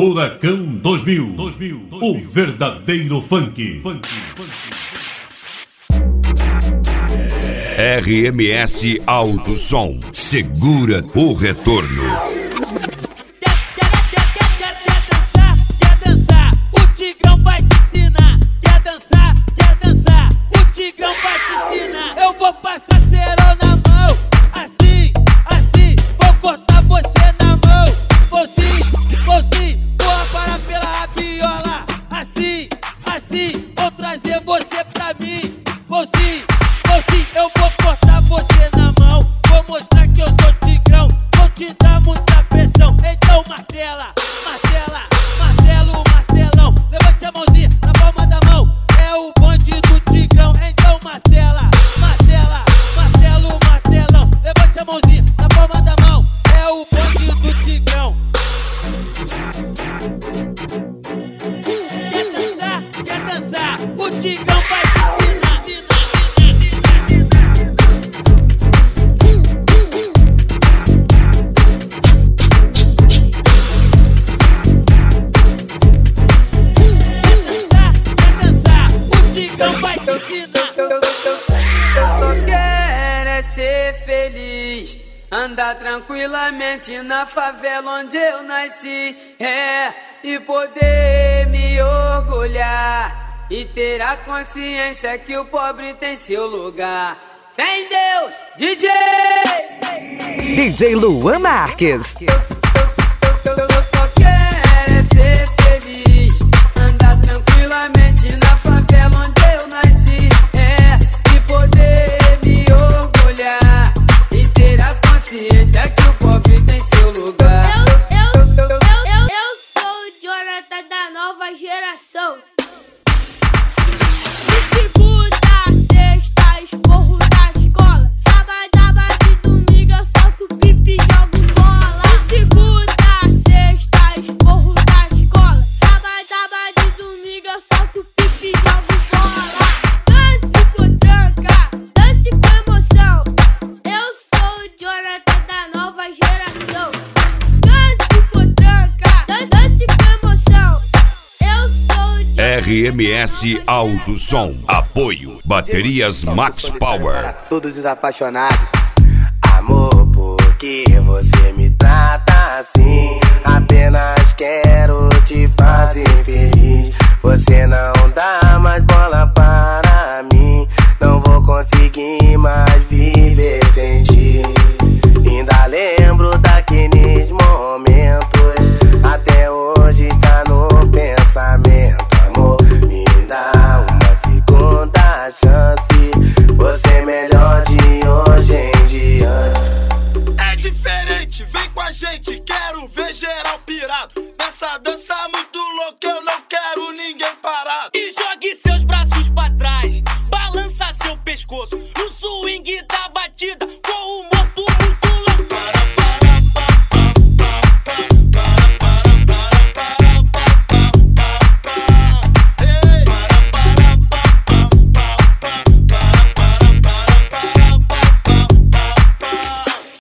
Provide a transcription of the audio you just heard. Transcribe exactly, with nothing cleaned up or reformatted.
Furacão dois mil, o verdadeiro funk. funk, funk. R M S Alto Som, segura o retorno. Andar tranquilamente na favela onde eu nasci, é, e poder me orgulhar e ter a consciência que o pobre tem seu lugar. Fé em Deus, D J! D J Luan Marques. Eu, eu, eu, eu, eu só quero é ser feliz, andar tranquilamente na favela onde eu nasci, é, e poder me orgulhar e ter a consciência que o pobre tem seu lugar. Eu, eu, eu, eu, eu, eu sou o Jonathan da nova geração. De segunda, sexta, esporro da escola. Sábado, sábado e domingo eu solto pipi e jogo bola. De segunda, sexta, esporro da escola. Sábado, sábado e domingo eu solto pipi e jogo bola. Dance com tranca, dance com emoção. Eu sou o Jonathan da nova geração. Dance com tranca, dance, dance com emoção. Eu sou o Jonathan. R M S Alto Som, apoio, baterias Max Power. Para todos os apaixonados, amor porque